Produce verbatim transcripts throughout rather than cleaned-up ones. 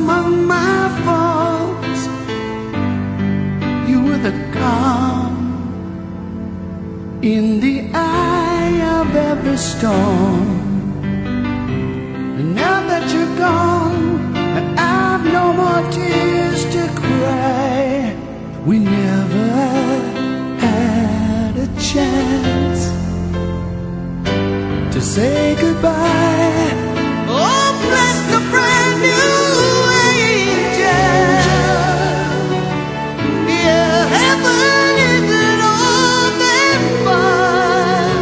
among my faults, you were the calm in the eye of every storm. And now that you're gone, I've no more tears to cry. We never had a chance to say goodbye. Oh, bless the brand new angel. Yeah, heaven isn't all that fun.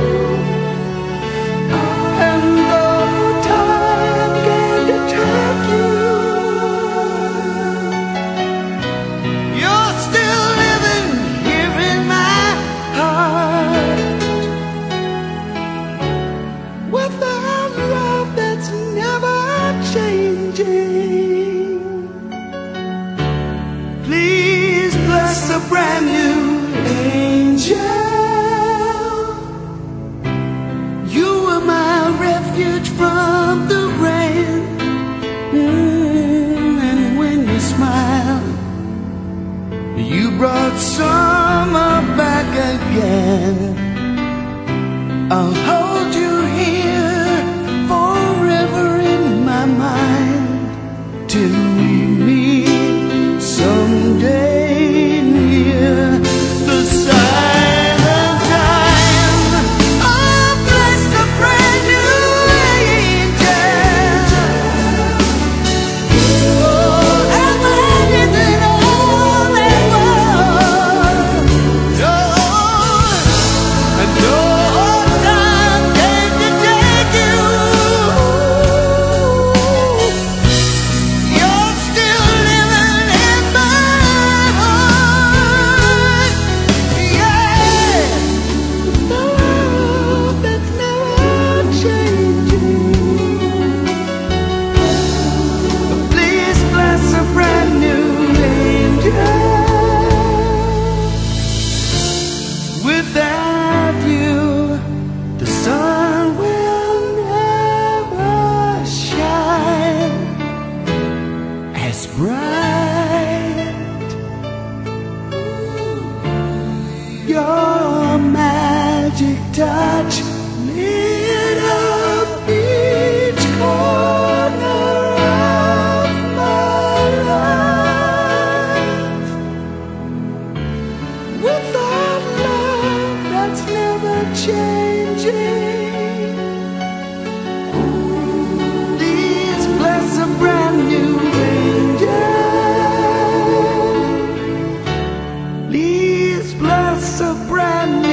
And though time came to take you, you're still living here in my heart. With a love that's never changing. Please bless a brand new angel. You are my refuge from the rain. Mm, and when you smile, you brought summer back again. I'll hold you here forever in my mind till we meet someday near the silent time. Oh, bless the brand new angel. Oh, heaven isn't all that was. Oh, and no time came to take you. You're still living in my heart. Yeah, the love that's never changing. Please bless a brand new angel. Without you, the sun will never shine as bright. Your magic touch lit up each corner of my life. With a love that's never changing. Please bless a brand new angel. Please bless a brand new